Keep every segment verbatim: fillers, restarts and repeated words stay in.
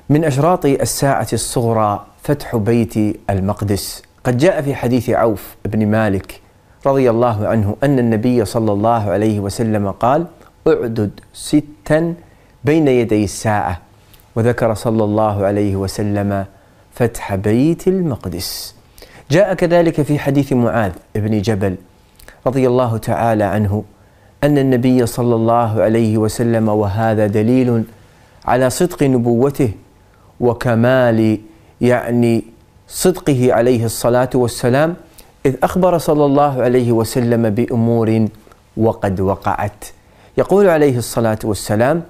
من أشراط الساعة الصغرى فتح بيت المقدس. قد جاء في حديث عوف بن مالك رضي الله عنه أن النبي صلى الله عليه وسلم قال: اعدد ستا بين يدي الساعة، وذكر صلى الله عليه وسلم فتح بيت المقدس. جاء كذلك في حديث معاذ بن جبل رضي الله تعالى عنه أن النبي صلى الله عليه وسلم، وهذا دليل على صدق نبوته وكمال يعني صدقه عليه الصلاة والسلام، إذ أخبر صلى الله عليه وسلم بأمور وقد وقعت. يقول عليه الصلاة والسلام: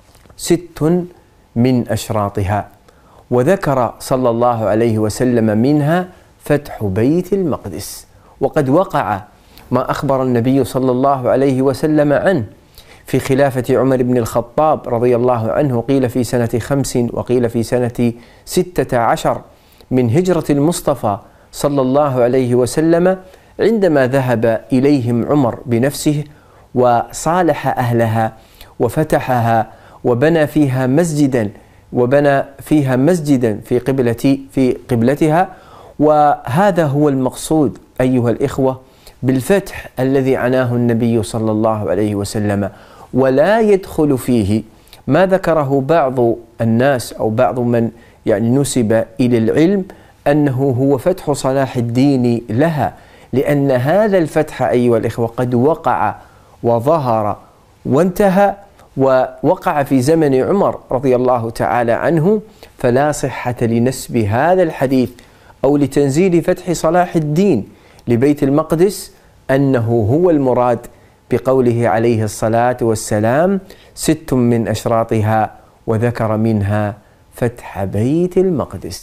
ست من أشراطها، وذكر صلى الله عليه وسلم منها فتح بيت المقدس. وقد وقع ما أخبر النبي صلى الله عليه وسلم عنه في خلافة عمر بن الخطاب رضي الله عنه، قيل في سنة خمس وقيل في سنة ستة عشر من هجرة المصطفى صلى الله عليه وسلم، عندما ذهب إليهم عمر بنفسه وصالح أهلها وفتحها وبنى فيها مسجدا وبنى فيها مسجدا في قبلة في قبلتها. وهذا هو المقصود أيها الإخوة بالفتح الذي عناه النبي صلى الله عليه وسلم، ولا يدخل فيه ما ذكره بعض الناس أو بعض من يعني نسب إلى العلم أنه هو فتح صلاح الدين لها، لأن هذا الفتح أيها الإخوة قد وقع وظهر وانتهى ووقع في زمن عمر رضي الله تعالى عنه، فلا صحة لنسب هذا الحديث أو لتنزيل فتح صلاح الدين لبيت المقدس أنه هو المراد بقوله عليه الصلاة والسلام: ست من أشراطها، وذكر منها فتح بيت المقدس.